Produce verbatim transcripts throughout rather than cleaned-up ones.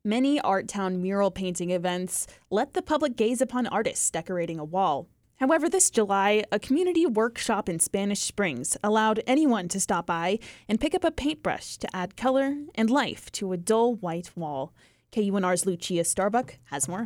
Many Art Town mural painting events let the public gaze upon artists decorating a wall. However, this July, a community workshop in Spanish Springs allowed anyone to stop by and pick up a paintbrush to add color and life to a dull white wall. K U N R's Lucia Starbuck has more.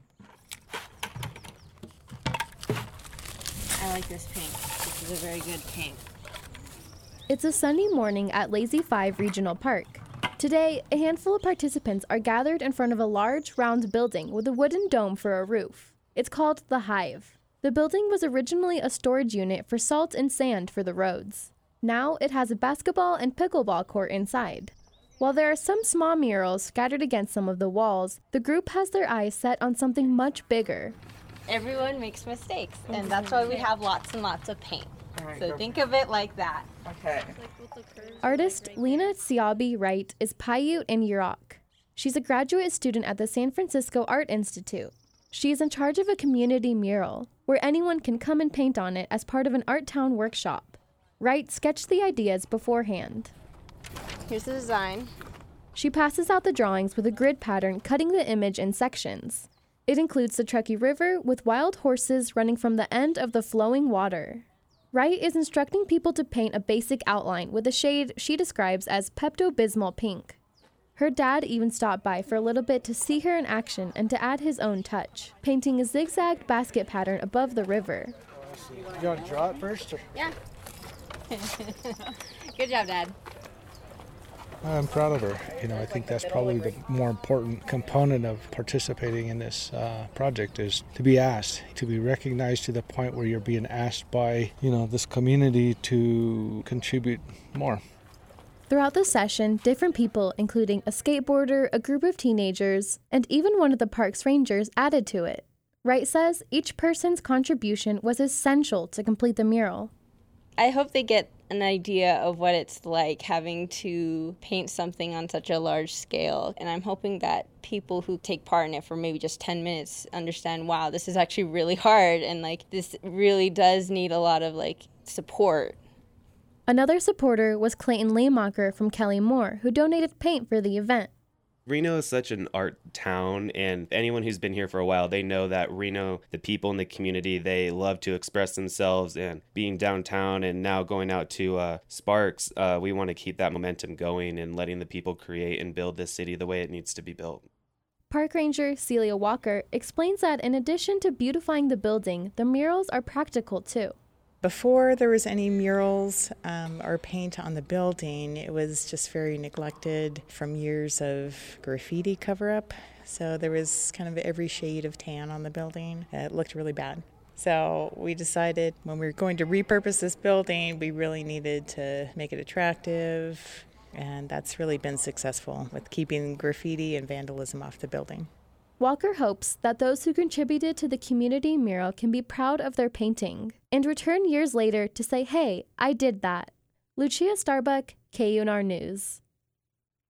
I like this paint. This is a very good paint. It's a Sunday morning at Lazy Five Regional Park. Today, a handful of participants are gathered in front of a large, round building with a wooden dome for a roof. It's called The Hive. The building was originally a storage unit for salt and sand for the roads. Now it has a basketball and pickleball court inside. While there are some small murals scattered against some of the walls, the group has their eyes set on something much bigger. Everyone makes mistakes, and that's why we have lots and lots of paint. Right, So go. think of it like that. Okay. Artist Lena Siabi Wright is Paiute in Yurok. She's a graduate student at the San Francisco Art Institute. She is in charge of a community mural, where anyone can come and paint on it as part of an Art Town workshop. Wright sketched the ideas beforehand. Here's the design. She passes out the drawings with a grid pattern cutting the image in sections. It includes the Truckee River with wild horses running from the end of the flowing water. Wright is instructing people to paint a basic outline with a shade she describes as Pepto-Bismol pink. Her dad even stopped by for a little bit to see her in action and to add his own touch, painting a zigzag basket pattern above the river. You want to draw it first? Or? Yeah. Good job, Dad. I'm proud of her. You know, I think that's probably the more important component of participating in this uh, project is to be asked, to be recognized to the point where you're being asked by, you know, this community to contribute more. Throughout the session, different people, including a skateboarder, a group of teenagers, and even one of the park's rangers, added to it. Wright says each person's contribution was essential to complete the mural. I hope they get an idea of what it's like having to paint something on such a large scale. And I'm hoping that people who take part in it for maybe just ten minutes understand, wow, this is actually really hard. And like, this really does need a lot of like support. Another supporter was Clayton Lehmacher from Kelly Moore, who donated paint for the event. Reno is such an art town, and anyone who's been here for a while, they know that Reno, the people in the community, they love to express themselves, and being downtown and now going out to uh, Sparks, uh, we want to keep that momentum going and letting the people create and build this city the way it needs to be built. Park Ranger Celia Walker explains that in addition to beautifying the building, the murals are practical too. Before there was any murals um, or paint on the building, it was just very neglected from years of graffiti cover-up. So there was kind of every shade of tan on the building. It looked really bad. So we decided when we were going to repurpose this building, we really needed to make it attractive. And that's really been successful with keeping graffiti and vandalism off the building. Walker hopes that those who contributed to the community mural can be proud of their painting and return years later to say, hey, I did that. Lucia Starbuck, K U N R News.